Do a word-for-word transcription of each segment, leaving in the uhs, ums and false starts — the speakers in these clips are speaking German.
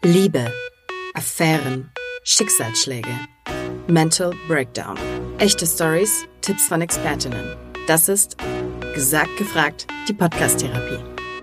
Liebe, Affären, Schicksalsschläge, Mental Breakdown. Echte Stories, Tipps von Expertinnen. Das ist Gesagt gefragt, die Podcast-Therapie.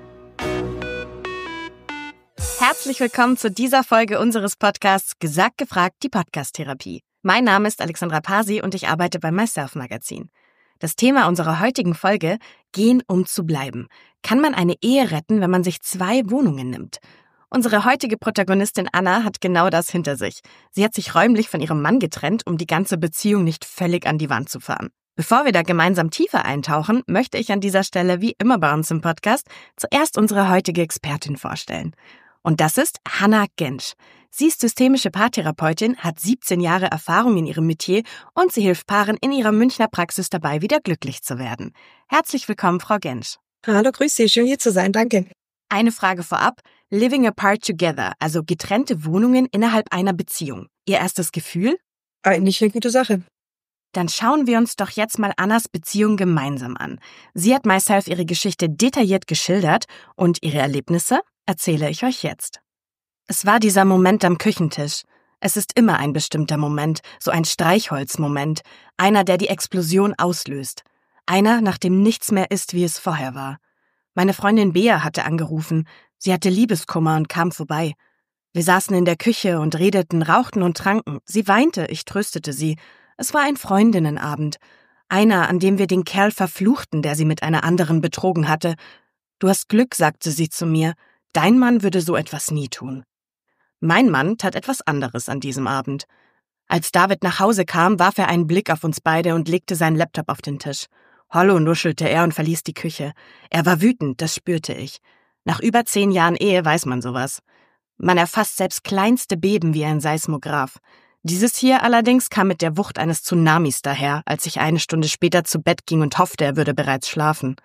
Herzlich willkommen zu dieser Folge unseres Podcasts Gesagt gefragt, die Podcast-Therapie. Mein Name ist Alexandra Pasi und ich arbeite beim MySelf-Magazin. Das Thema unserer heutigen Folge: Gehen, um zu bleiben. Kann man eine Ehe retten, wenn man sich zwei Wohnungen nimmt? Unsere heutige Protagonistin Anna hat genau das hinter sich. Sie hat sich räumlich von ihrem Mann getrennt, um die ganze Beziehung nicht völlig an die Wand zu fahren. Bevor wir da gemeinsam tiefer eintauchen, möchte ich an dieser Stelle, wie immer bei uns im Podcast, zuerst unsere heutige Expertin vorstellen. Und das ist Hannah Gensch. Sie ist systemische Paartherapeutin, hat siebzehn Jahre Erfahrung in ihrem Metier und sie hilft Paaren in ihrer Münchner Praxis dabei, wieder glücklich zu werden. Herzlich willkommen, Frau Gensch. Hallo, grüß Sie, schön hier zu sein, danke. Eine Frage vorab: Living apart together, also getrennte Wohnungen innerhalb einer Beziehung. Ihr erstes Gefühl? Eigentlich eine gute Sache. Dann schauen wir uns doch jetzt mal Annas Beziehung gemeinsam an. Sie hat MySelf ihre Geschichte detailliert geschildert und ihre Erlebnisse erzähle ich euch jetzt. Es war dieser Moment am Küchentisch. Es ist immer ein bestimmter Moment, so ein Streichholzmoment, einer, der die Explosion auslöst. Einer, nach dem nichts mehr ist, wie es vorher war. Meine Freundin Bea hatte angerufen. Sie hatte Liebeskummer und kam vorbei. Wir saßen in der Küche und redeten, rauchten und tranken. Sie weinte, ich tröstete sie. Es war ein Freundinnenabend. Einer, an dem wir den Kerl verfluchten, der sie mit einer anderen betrogen hatte. Du hast Glück, sagte sie zu mir. Dein Mann würde so etwas nie tun. Mein Mann tat etwas anderes an diesem Abend. Als David nach Hause kam, warf er einen Blick auf uns beide und legte seinen Laptop auf den Tisch. Hallo, nuschelte er und verließ die Küche. Er war wütend, das spürte ich. Nach über zehn Jahren Ehe weiß man sowas. Man erfasst selbst kleinste Beben wie ein Seismograph. Dieses hier allerdings kam mit der Wucht eines Tsunamis daher, als ich eine Stunde später zu Bett ging und hoffte, er würde bereits schlafen.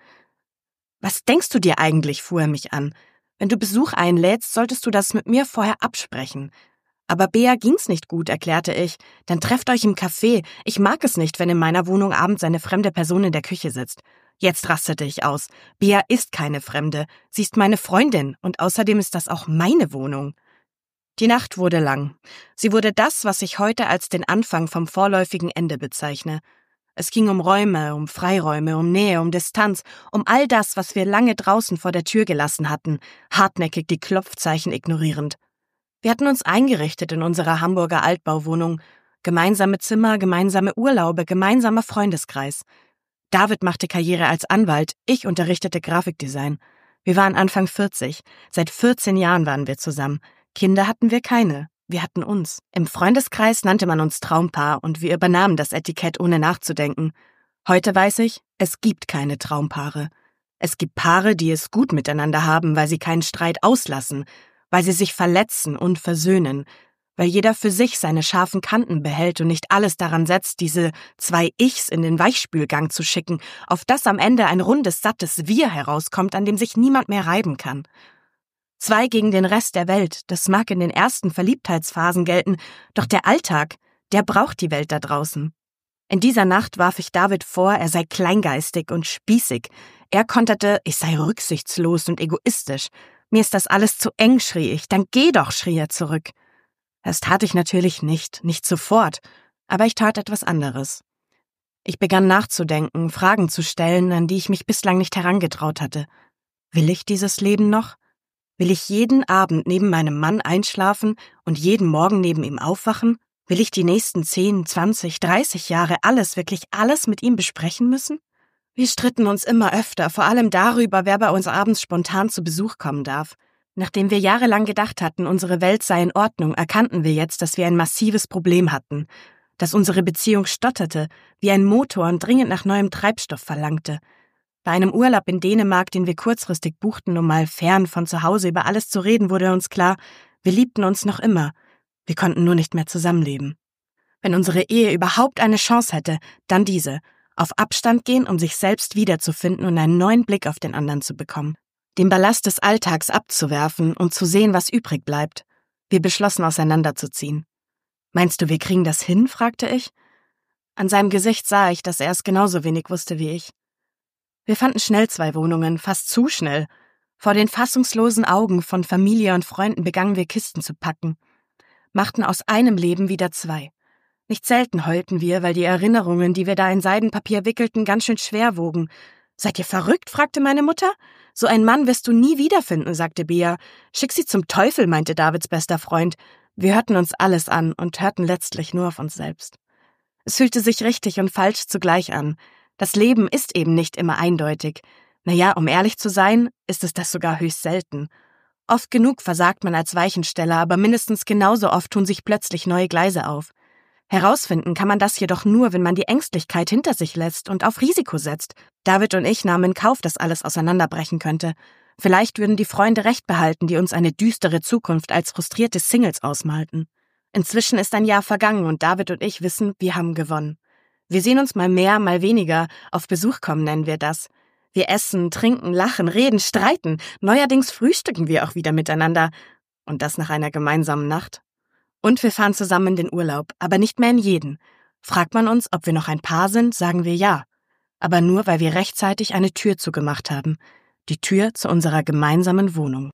Was denkst du dir eigentlich, fuhr er mich an. Wenn du Besuch einlädst, solltest du das mit mir vorher absprechen. Aber Bea ging's nicht gut, erklärte ich. Dann trefft euch im Café. Ich mag es nicht, wenn in meiner Wohnung abends eine fremde Person in der Küche sitzt. Jetzt rastete ich aus. Bea ist keine Fremde. Sie ist meine Freundin und außerdem ist das auch meine Wohnung. Die Nacht wurde lang. Sie wurde das, was ich heute als den Anfang vom vorläufigen Ende bezeichne. Es ging um Räume, um Freiräume, um Nähe, um Distanz, um all das, was wir lange draußen vor der Tür gelassen hatten, hartnäckig die Klopfzeichen ignorierend. Wir hatten uns eingerichtet in unserer Hamburger Altbauwohnung. Gemeinsame Zimmer, gemeinsame Urlaube, gemeinsamer Freundeskreis. David machte Karriere als Anwalt, ich unterrichtete Grafikdesign. Wir waren Anfang vierzig. Seit vierzehn Jahren waren wir zusammen. Kinder hatten wir keine. Wir hatten uns. Im Freundeskreis nannte man uns Traumpaar und wir übernahmen das Etikett, ohne nachzudenken. Heute weiß ich, es gibt keine Traumpaare. Es gibt Paare, die es gut miteinander haben, weil sie keinen Streit auslassen, weil sie sich verletzen und versöhnen, weil jeder für sich seine scharfen Kanten behält und nicht alles daran setzt, diese zwei Ichs in den Weichspülgang zu schicken, auf das am Ende ein rundes, sattes Wir herauskommt, an dem sich niemand mehr reiben kann. Zwei gegen den Rest der Welt, das mag in den ersten Verliebtheitsphasen gelten, doch der Alltag, der braucht die Welt da draußen. In dieser Nacht warf ich David vor, er sei kleingeistig und spießig. Er konterte, ich sei rücksichtslos und egoistisch. Mir ist das alles zu eng, schrie ich. Dann geh doch, schrie er zurück. Das tat ich natürlich nicht, nicht sofort, aber ich tat etwas anderes. Ich begann nachzudenken, Fragen zu stellen, an die ich mich bislang nicht herangetraut hatte. Will ich dieses Leben noch? Will ich jeden Abend neben meinem Mann einschlafen und jeden Morgen neben ihm aufwachen? Will ich die nächsten zehn, zwanzig, dreißig Jahre alles, wirklich alles mit ihm besprechen müssen? Wir stritten uns immer öfter, vor allem darüber, wer bei uns abends spontan zu Besuch kommen darf. Nachdem wir jahrelang gedacht hatten, unsere Welt sei in Ordnung, erkannten wir jetzt, dass wir ein massives Problem hatten. Dass unsere Beziehung stotterte, wie ein Motor und dringend nach neuem Treibstoff verlangte. Bei einem Urlaub in Dänemark, den wir kurzfristig buchten, um mal fern von zu Hause über alles zu reden, wurde uns klar, wir liebten uns noch immer. Wir konnten nur nicht mehr zusammenleben. Wenn unsere Ehe überhaupt eine Chance hätte, dann diese. Auf Abstand gehen, um sich selbst wiederzufinden und einen neuen Blick auf den anderen zu bekommen. Den Ballast des Alltags abzuwerfen und zu sehen, was übrig bleibt. Wir beschlossen, auseinanderzuziehen. »Meinst du, wir kriegen das hin?« fragte ich. An seinem Gesicht sah ich, dass er es genauso wenig wusste wie ich. Wir fanden schnell zwei Wohnungen, fast zu schnell. Vor den fassungslosen Augen von Familie und Freunden begannen wir Kisten zu packen, machten aus einem Leben wieder zwei. Nicht selten heulten wir, weil die Erinnerungen, die wir da in Seidenpapier wickelten, ganz schön schwer wogen. »Seid ihr verrückt?« fragte meine Mutter. »So einen Mann wirst du nie wiederfinden«, sagte Bea. »Schick sie zum Teufel«, meinte Davids bester Freund. Wir hörten uns alles an und hörten letztlich nur auf uns selbst. Es fühlte sich richtig und falsch zugleich an. Das Leben ist eben nicht immer eindeutig. Naja, um ehrlich zu sein, ist es das sogar höchst selten. Oft genug versagt man als Weichensteller, aber mindestens genauso oft tun sich plötzlich neue Gleise auf. Herausfinden kann man das jedoch nur, wenn man die Ängstlichkeit hinter sich lässt und auf Risiko setzt. David und ich nahmen in Kauf, dass alles auseinanderbrechen könnte. Vielleicht würden die Freunde recht behalten, die uns eine düstere Zukunft als frustrierte Singles ausmalten. Inzwischen ist ein Jahr vergangen und David und ich wissen, wir haben gewonnen. Wir sehen uns mal mehr, mal weniger. Auf Besuch kommen nennen wir das. Wir essen, trinken, lachen, reden, streiten. Neuerdings frühstücken wir auch wieder miteinander. Und das nach einer gemeinsamen Nacht. Und wir fahren zusammen in den Urlaub, aber nicht mehr in jeden. Fragt man uns, ob wir noch ein Paar sind, sagen wir ja. Aber nur, weil wir rechtzeitig eine Tür zugemacht haben. Die Tür zu unserer gemeinsamen Wohnung.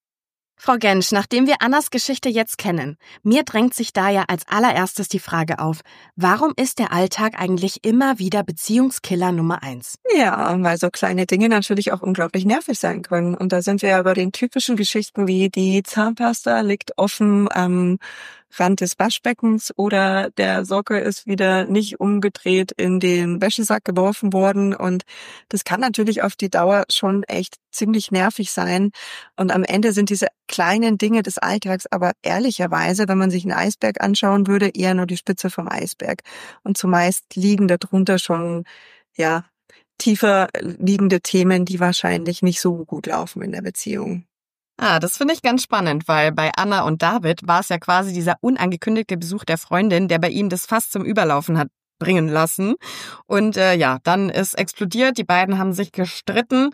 Frau Gensch, nachdem wir Annas Geschichte jetzt kennen, mir drängt sich da ja als allererstes die Frage auf, warum ist der Alltag eigentlich immer wieder Beziehungskiller Nummer eins? Ja, weil so kleine Dinge natürlich auch unglaublich nervig sein können. Und da sind wir ja bei den typischen Geschichten wie die Zahnpasta liegt offen am Rand des Waschbeckens oder der Socke ist wieder nicht umgedreht in den Wäschesack geworfen worden. Und das kann natürlich auf die Dauer schon echt ziemlich nervig sein. Und am Ende sind diese kleinen Dinge des Alltags aber ehrlicherweise, wenn man sich einen Eisberg anschauen würde, eher nur die Spitze vom Eisberg. Und zumeist liegen darunter schon, ja, tiefer liegende Themen, die wahrscheinlich nicht so gut laufen in der Beziehung. Ah, das finde ich ganz spannend, weil bei Anna und David war es ja quasi dieser unangekündigte Besuch der Freundin, der bei ihm das Fass zum Überlaufen hat bringen lassen. Und äh, ja, dann ist explodiert, die beiden haben sich gestritten.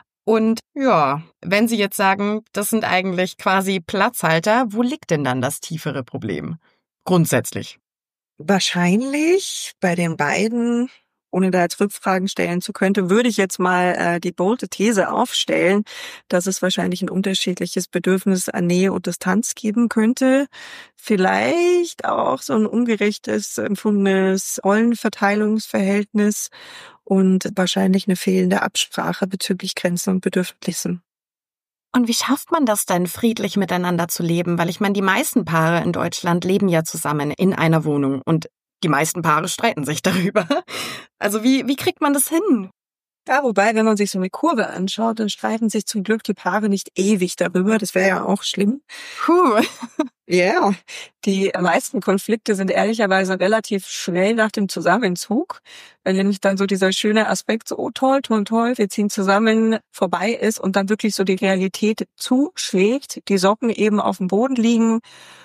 Und ja, wenn Sie jetzt sagen, das sind eigentlich quasi Platzhalter, wo liegt denn dann das tiefere Problem? Grundsätzlich. Wahrscheinlich bei den beiden, ohne da jetzt Rückfragen stellen zu können, würde ich jetzt mal äh, die bolde These aufstellen, dass es wahrscheinlich ein unterschiedliches Bedürfnis an Nähe und Distanz geben könnte. Vielleicht auch so ein ungerechtes, empfundenes Rollenverteilungsverhältnis und wahrscheinlich eine fehlende Absprache bezüglich Grenzen und Bedürfnissen. Und wie schafft man das denn, friedlich miteinander zu leben? Weil ich meine, die meisten Paare in Deutschland leben ja zusammen in einer Wohnung und die meisten Paare streiten sich darüber. Also wie, wie kriegt man das hin? Ja, wobei, wenn man sich so eine Kurve anschaut, dann streiten sich zum Glück die Paare nicht ewig darüber. Das wäre ja auch schlimm. Puh. Ja, die meisten Konflikte sind ehrlicherweise relativ schnell nach dem Zusammenzug. Wenn nämlich dann so dieser schöne Aspekt so, oh toll, toll, toll, wir ziehen zusammen, vorbei ist und dann wirklich so die Realität zuschlägt, die Socken eben auf dem Boden liegen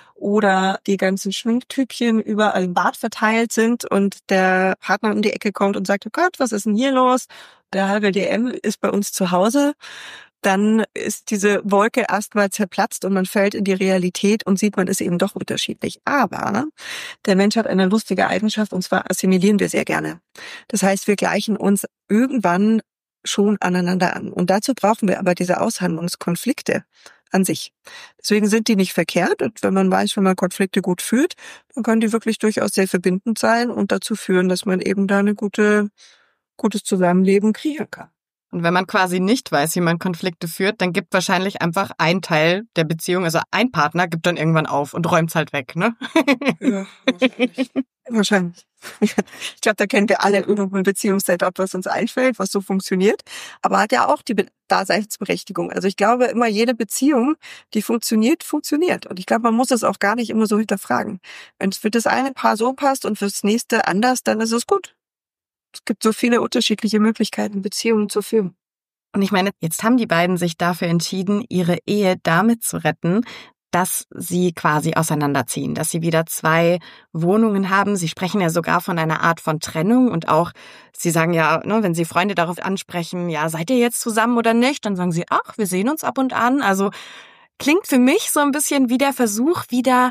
oder die ganzen Schminktübchen überall im Bad verteilt sind und der Partner um die Ecke kommt und sagt, oh Gott, was ist denn hier los? Der halbe D M ist bei uns zu Hause. Dann ist diese Wolke erstmal zerplatzt und man fällt in die Realität und sieht, man ist eben doch unterschiedlich. Aber der Mensch hat eine lustige Eigenschaft und zwar assimilieren wir sehr gerne. Das heißt, wir gleichen uns irgendwann schon aneinander an. Und dazu brauchen wir aber diese Aushandlungskonflikte an sich. Deswegen sind die nicht verkehrt und wenn man weiß, wenn man Konflikte gut führt, dann können die wirklich durchaus sehr verbindend sein und dazu führen, dass man eben da eine gute, gutes Zusammenleben kreieren kann. Und wenn man quasi nicht weiß, wie man Konflikte führt, dann gibt wahrscheinlich einfach ein Teil der Beziehung, also ein Partner gibt dann irgendwann auf und räumt's halt weg, ne? Ja, wahrscheinlich. Wahrscheinlich. Ich glaube, da kennen wir alle irgendwo ein Beziehungssetup, was uns einfällt, was so funktioniert. Aber hat ja auch die Daseinsberechtigung. Also ich glaube immer, jede Beziehung, die funktioniert, funktioniert. Und ich glaube, man muss es auch gar nicht immer so hinterfragen. Wenn es für das eine Paar so passt und fürs nächste anders, dann ist es gut. Es gibt so viele unterschiedliche Möglichkeiten, Beziehungen zu führen. Und ich meine, jetzt haben die beiden sich dafür entschieden, ihre Ehe damit zu retten, dass sie quasi auseinanderziehen, dass sie wieder zwei Wohnungen haben. Sie sprechen ja sogar von einer Art von Trennung und auch, sie sagen ja, ne, wenn sie Freunde darauf ansprechen, ja, seid ihr jetzt zusammen oder nicht? Dann sagen sie, ach, wir sehen uns ab und an. Also klingt für mich so ein bisschen wie der Versuch, wieder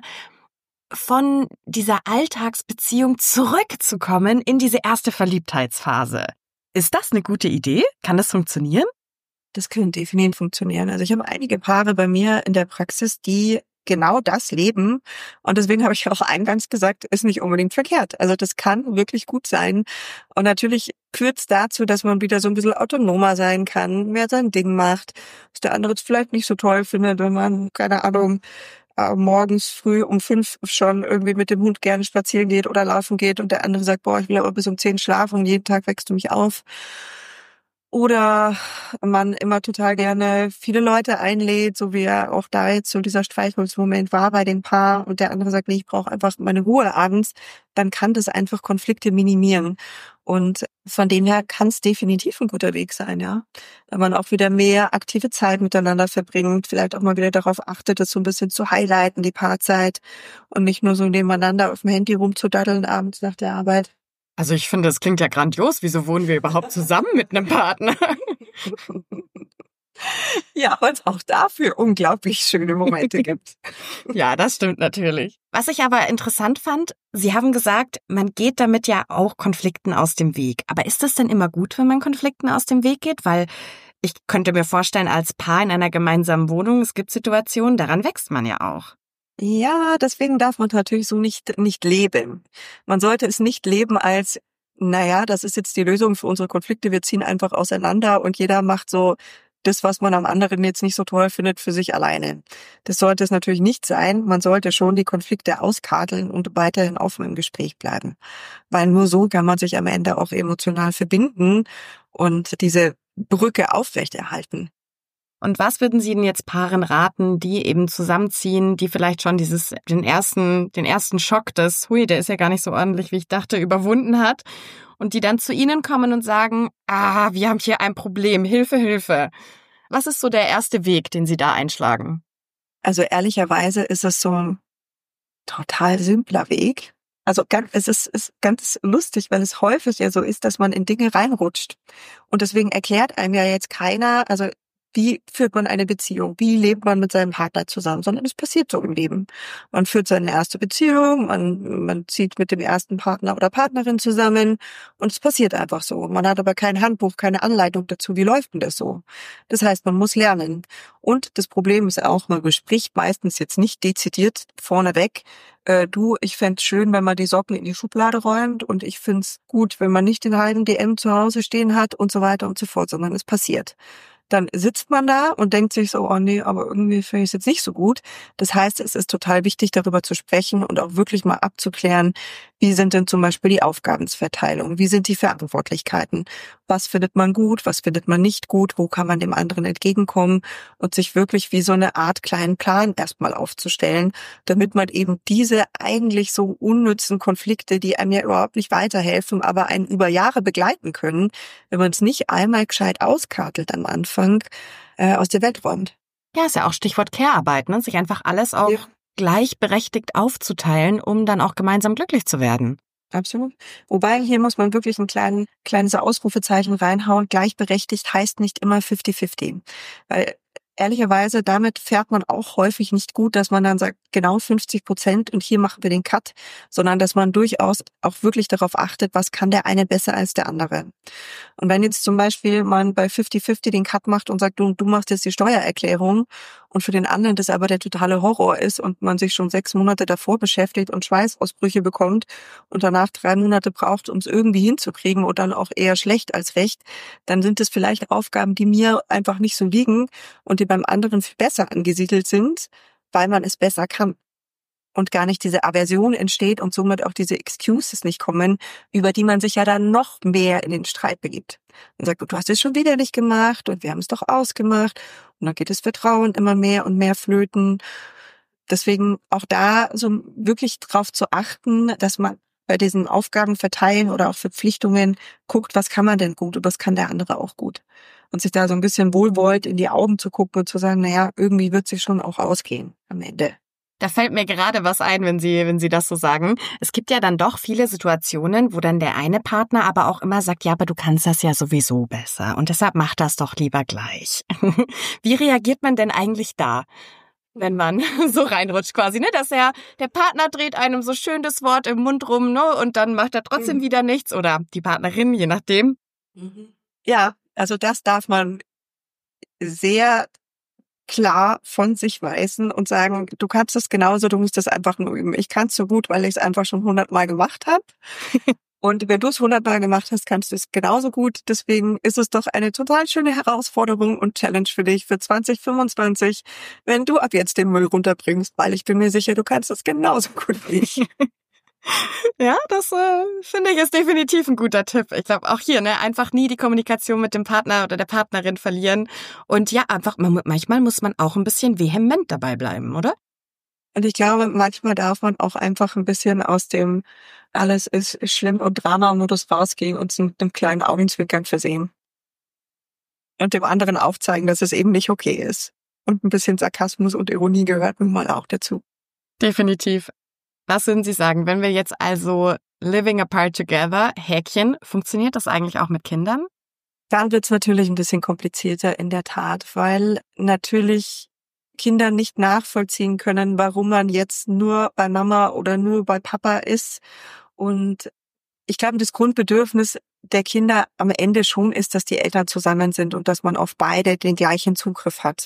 von dieser Alltagsbeziehung zurückzukommen in diese erste Verliebtheitsphase. Ist das eine gute Idee? Kann das funktionieren? Das kann definitiv funktionieren. Also ich habe einige Paare bei mir in der Praxis, die genau das leben. Und deswegen habe ich auch eingangs gesagt, ist nicht unbedingt verkehrt. Also das kann wirklich gut sein. Und natürlich führt es dazu, dass man wieder so ein bisschen autonomer sein kann, mehr sein Ding macht, was der andere jetzt vielleicht nicht so toll findet, wenn man, keine Ahnung, äh, morgens früh um fünf schon irgendwie mit dem Hund gerne spazieren geht oder laufen geht und der andere sagt, boah, ich will aber bis um zehn schlafen und jeden Tag wächst du mich auf. Oder man immer total gerne viele Leute einlädt, so wie ja auch da jetzt so dieser Streichholzmoment war bei dem Paar und der andere sagt, nee, ich brauche einfach meine Ruhe abends, dann kann das einfach Konflikte minimieren. Und von dem her kann es definitiv ein guter Weg sein, ja. Wenn man auch wieder mehr aktive Zeit miteinander verbringt, vielleicht auch mal wieder darauf achtet, das so ein bisschen zu highlighten, die Paarzeit und nicht nur so nebeneinander auf dem Handy rumzudaddeln abends nach der Arbeit. Also ich finde, das klingt ja grandios. Wieso wohnen wir überhaupt zusammen mit einem Partner? Ja, weil es auch dafür unglaublich schöne Momente gibt. Ja, das stimmt natürlich. Was ich aber interessant fand, Sie haben gesagt, man geht damit ja auch Konflikten aus dem Weg. Aber ist es denn immer gut, wenn man Konflikten aus dem Weg geht? Weil ich könnte mir vorstellen, als Paar in einer gemeinsamen Wohnung, es gibt Situationen, daran wächst man ja auch. Ja, deswegen darf man natürlich so nicht, nicht leben. Man sollte es nicht leben als, naja, das ist jetzt die Lösung für unsere Konflikte, wir ziehen einfach auseinander und jeder macht so das, was man am anderen jetzt nicht so toll findet, für sich alleine. Das sollte es natürlich nicht sein. Man sollte schon die Konflikte auskarteln und weiterhin offen im Gespräch bleiben. Weil nur so kann man sich am Ende auch emotional verbinden und diese Brücke aufrechterhalten. Und was würden Sie denn jetzt Paaren raten, die eben zusammenziehen, die vielleicht schon dieses, den ersten, den ersten Schock des, hui, der ist ja gar nicht so ordentlich, wie ich dachte, überwunden hat und die dann zu Ihnen kommen und sagen, ah, wir haben hier ein Problem, Hilfe, Hilfe. Was ist so der erste Weg, den Sie da einschlagen? Also ehrlicherweise ist es so ein total simpler Weg. Also ganz, es ist, ist ganz lustig, weil es häufig ja so ist, dass man in Dinge reinrutscht. Und deswegen erklärt einem ja jetzt keiner, also wie führt man eine Beziehung? Wie lebt man mit seinem Partner zusammen? Sondern es passiert so im Leben. Man führt seine erste Beziehung, man, man zieht mit dem ersten Partner oder Partnerin zusammen und es passiert einfach so. Man hat aber kein Handbuch, keine Anleitung dazu. Wie läuft denn das so? Das heißt, man muss lernen. Und das Problem ist auch, man bespricht meistens jetzt nicht dezidiert vorneweg, äh, du, ich fänd's schön, wenn man die Socken in die Schublade räumt und ich find's gut, wenn man nicht den halben D M zu Hause stehen hat und so weiter und so fort, sondern es passiert. Dann sitzt man da und denkt sich so, oh nee, aber irgendwie finde ich es jetzt nicht so gut. Das heißt, es ist total wichtig, darüber zu sprechen und auch wirklich mal abzuklären, wie sind denn zum Beispiel die Aufgabensverteilung, wie sind die Verantwortlichkeiten, was findet man gut, was findet man nicht gut, wo kann man dem anderen entgegenkommen und sich wirklich wie so eine Art kleinen Plan erstmal aufzustellen, damit man eben diese eigentlich so unnützen Konflikte, die einem ja überhaupt nicht weiterhelfen, aber einen über Jahre begleiten können, wenn man es nicht einmal gescheit auskartelt am Anfang, äh, aus der Welt räumt. Ja, ist ja auch Stichwort Care-Arbeit, ne? Sich einfach alles auch ja. gleichberechtigt aufzuteilen, um dann auch gemeinsam glücklich zu werden. Absolut. Wobei, hier muss man wirklich ein klein, kleines Ausrufezeichen reinhauen. Gleichberechtigt heißt nicht immer fifty fifty. Weil ehrlicherweise, damit fährt man auch häufig nicht gut, dass man dann sagt, genau fünfzig Prozent und hier machen wir den Cut, sondern dass man durchaus auch wirklich darauf achtet, was kann der eine besser als der andere. Und wenn jetzt zum Beispiel man bei fifty fifty den Cut macht und sagt, du, du machst jetzt die Steuererklärung und für den anderen das aber der totale Horror ist und man sich schon sechs Monate davor beschäftigt und Schweißausbrüche bekommt und danach drei Monate braucht, um es irgendwie hinzukriegen und dann auch eher schlecht als recht, dann sind es vielleicht Aufgaben, die mir einfach nicht so liegen und die beim anderen viel besser angesiedelt sind, weil man es besser kann. Und gar nicht diese Aversion entsteht und somit auch diese Excuses nicht kommen, über die man sich ja dann noch mehr in den Streit begibt. Und sagt, du hast es schon wieder nicht gemacht und wir haben es doch ausgemacht. Und dann geht das Vertrauen immer mehr und mehr flöten. Deswegen auch da so wirklich drauf zu achten, dass man bei diesen Aufgaben verteilen oder auch Verpflichtungen guckt, was kann man denn gut und was kann der andere auch gut. Und sich da so ein bisschen wohlwollend in die Augen zu gucken und zu sagen, naja, irgendwie wird sich schon auch ausgehen am Ende. Da fällt mir gerade was ein, wenn Sie, wenn Sie das so sagen. Es gibt ja dann doch viele Situationen, wo dann der eine Partner aber auch immer sagt, ja, aber du kannst das ja sowieso besser und deshalb mach das doch lieber gleich. Wie reagiert man denn eigentlich da, wenn man so reinrutscht quasi, ne? Dass er, der Partner dreht einem so schön das Wort im Mund rum, ne? Und dann macht er trotzdem mhm. wieder nichts oder die Partnerin, je nachdem. Ja, also das darf man sehr klar von sich weisen und sagen, du kannst es genauso, du musst es einfach nur üben. Ich kann es so gut, weil ich es einfach schon hundertmal gemacht habe. Und wenn du es hundertmal gemacht hast, kannst du es genauso gut. Deswegen ist es doch eine total schöne Herausforderung und Challenge für dich für zwanzig fünfundzwanzig, wenn du ab jetzt den Müll runterbringst, weil ich bin mir sicher, du kannst es genauso gut wie ich. Ja, das äh, finde ich ist definitiv ein guter Tipp. Ich glaube auch hier, ne, einfach nie die Kommunikation mit dem Partner oder der Partnerin verlieren. Und ja, einfach, manchmal muss man auch ein bisschen vehement dabei bleiben, oder? Und ich glaube, manchmal darf man auch einfach ein bisschen aus dem alles ist schlimm und Drama-Modus rausgehen und es mit einem kleinen Augenzwinkern versehen. Und dem anderen aufzeigen, dass es eben nicht okay ist. Und ein bisschen Sarkasmus und Ironie gehört nun mal auch dazu. Definitiv. Was würden Sie sagen, wenn wir jetzt also living apart together, Häkchen, funktioniert das eigentlich auch mit Kindern? Dann wird es natürlich ein bisschen komplizierter in der Tat, weil natürlich Kinder nicht nachvollziehen können, warum man jetzt nur bei Mama oder nur bei Papa ist. Und ich glaube, das Grundbedürfnis der Kinder am Ende schon ist, dass die Eltern zusammen sind und dass man auf beide den gleichen Zugriff hat.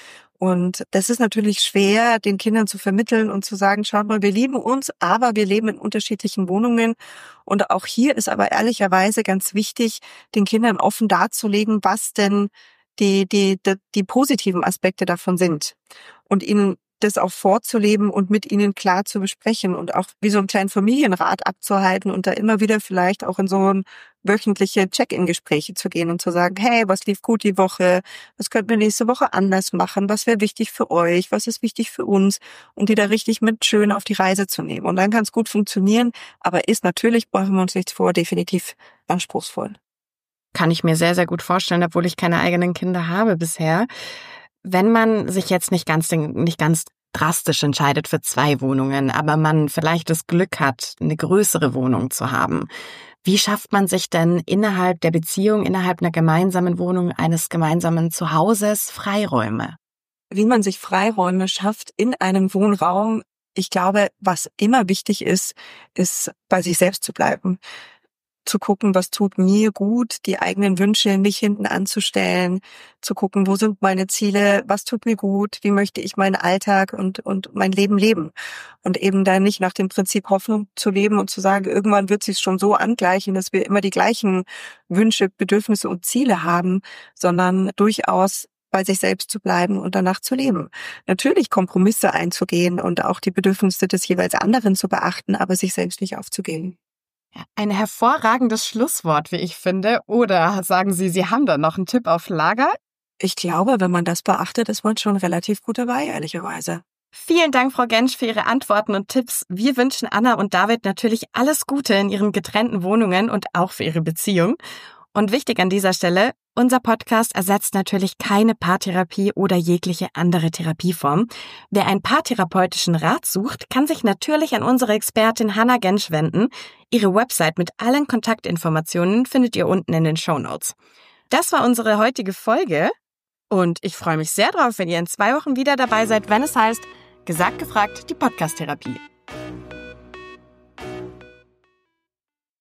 Und das ist natürlich schwer, den Kindern zu vermitteln und zu sagen, schaut mal, wir lieben uns, aber wir leben in unterschiedlichen Wohnungen. Und auch hier ist aber ehrlicherweise ganz wichtig, den Kindern offen darzulegen, was denn die, die, die, die positiven Aspekte davon sind. Und ihnen das auch vorzuleben und mit ihnen klar zu besprechen und auch wie so einen kleinen Familienrat abzuhalten und da immer wieder vielleicht auch in so ein wöchentliche Check-in-Gespräche zu gehen und zu sagen, hey, was lief gut die Woche, was könnten wir nächste Woche anders machen, was wäre wichtig für euch, was ist wichtig für uns und die da richtig mit schön auf die Reise zu nehmen. Und dann kann es gut funktionieren, aber ist natürlich, brauchen wir uns nichts vor, definitiv anspruchsvoll. Kann ich mir sehr, sehr gut vorstellen, obwohl ich keine eigenen Kinder habe bisher. Wenn man sich jetzt nicht ganz, nicht ganz drastisch entscheidet für zwei Wohnungen, aber man vielleicht das Glück hat, eine größere Wohnung zu haben, wie schafft man sich denn innerhalb der Beziehung, innerhalb einer gemeinsamen Wohnung, eines gemeinsamen Zuhauses Freiräume? Wie man sich Freiräume schafft in einem Wohnraum, ich glaube, was immer wichtig ist, ist bei sich selbst zu bleiben. Zu gucken, was tut mir gut, die eigenen Wünsche nicht hinten anzustellen, zu gucken, wo sind meine Ziele, was tut mir gut, wie möchte ich meinen Alltag und und mein Leben leben. Und eben dann nicht nach dem Prinzip Hoffnung zu leben und zu sagen, irgendwann wird sich schon so angleichen, dass wir immer die gleichen Wünsche, Bedürfnisse und Ziele haben, sondern durchaus bei sich selbst zu bleiben und danach zu leben. Natürlich Kompromisse einzugehen und auch die Bedürfnisse des jeweils anderen zu beachten, aber sich selbst nicht aufzugeben. Ein hervorragendes Schlusswort, wie ich finde. Oder sagen Sie, Sie haben da noch einen Tipp auf Lager? Ich glaube, wenn man das beachtet, ist man schon relativ gut dabei, ehrlicherweise. Vielen Dank, Frau Gensch, für Ihre Antworten und Tipps. Wir wünschen Anna und David natürlich alles Gute in ihren getrennten Wohnungen und auch für ihre Beziehung. Und wichtig an dieser Stelle, unser Podcast ersetzt natürlich keine Paartherapie oder jegliche andere Therapieform. Wer einen paartherapeutischen Rat sucht, kann sich natürlich an unsere Expertin Hannah Gensch wenden. Ihre Website mit allen Kontaktinformationen findet ihr unten in den Shownotes. Das war unsere heutige Folge und ich freue mich sehr drauf, wenn ihr in zwei Wochen wieder dabei seid, wenn es heißt, Gesagt, gefragt, die Podcast-Therapie.